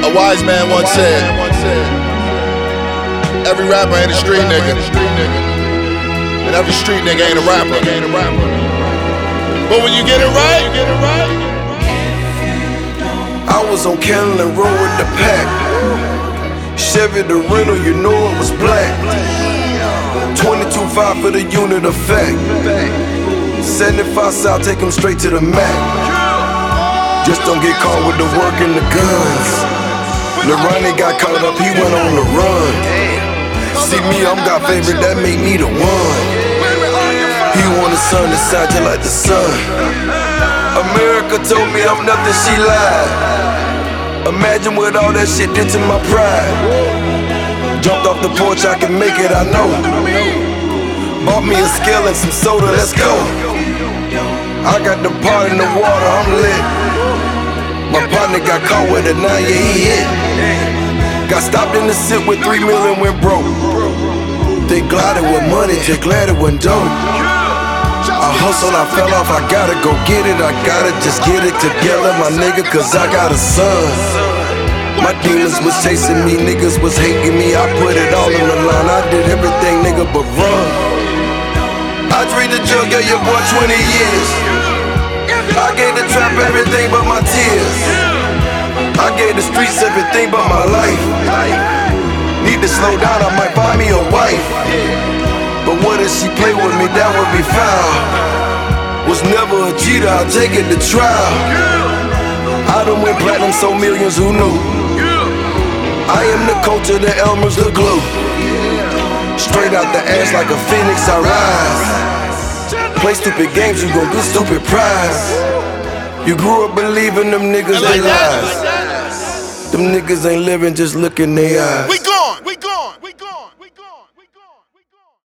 A wise man once said, every rapper ain't a street nigga, and every street nigga ain't a rapper. But when you get it right, I was on Cannon Road with the pack. Chevy the rental, you know it was black. 22.5 for the unit of fact. 75 South, take him straight to the Mac. Just don't get caught with the work and the guns. LeRonnie got caught up, he went on the run. See me, I'm God favorite, that make me the one. He want the sun to shine just like the sun. America told me I'm nothing, she lied. Imagine what all that shit did to my pride. Jumped off the porch, I can make it, I know. Bought me a scale and some soda, let's go. I got the pot in the water, I'm lit. My partner got caught with it, now yeah, he hit. Got stopped in the sit with 3 million, went broke. They glided with money, just glad it wasn't dope. I hustle, I fell off, I gotta go get it. I gotta just get it together, my nigga, cause I got a son. My demons was chasing me, niggas was hating me. I put it all on the line, I did everything, nigga, but run. I treat the drug, gave your boy 20 years. I gave the trap everything but my tears. I gave the streets everything but my life. Need to slow down, I might buy me a wife. But what if she play with me, that would be foul. Was never a cheater, I'll take it to trial. I done went platinum, so millions, who knew? I am the culture, the Elmer's, the glue. Straight out the ass like a phoenix, I rise. Play stupid games, you gon' get stupid prize. You grew up believing them niggas, they lies. Them niggas ain't living, just look in their eyes. we gone.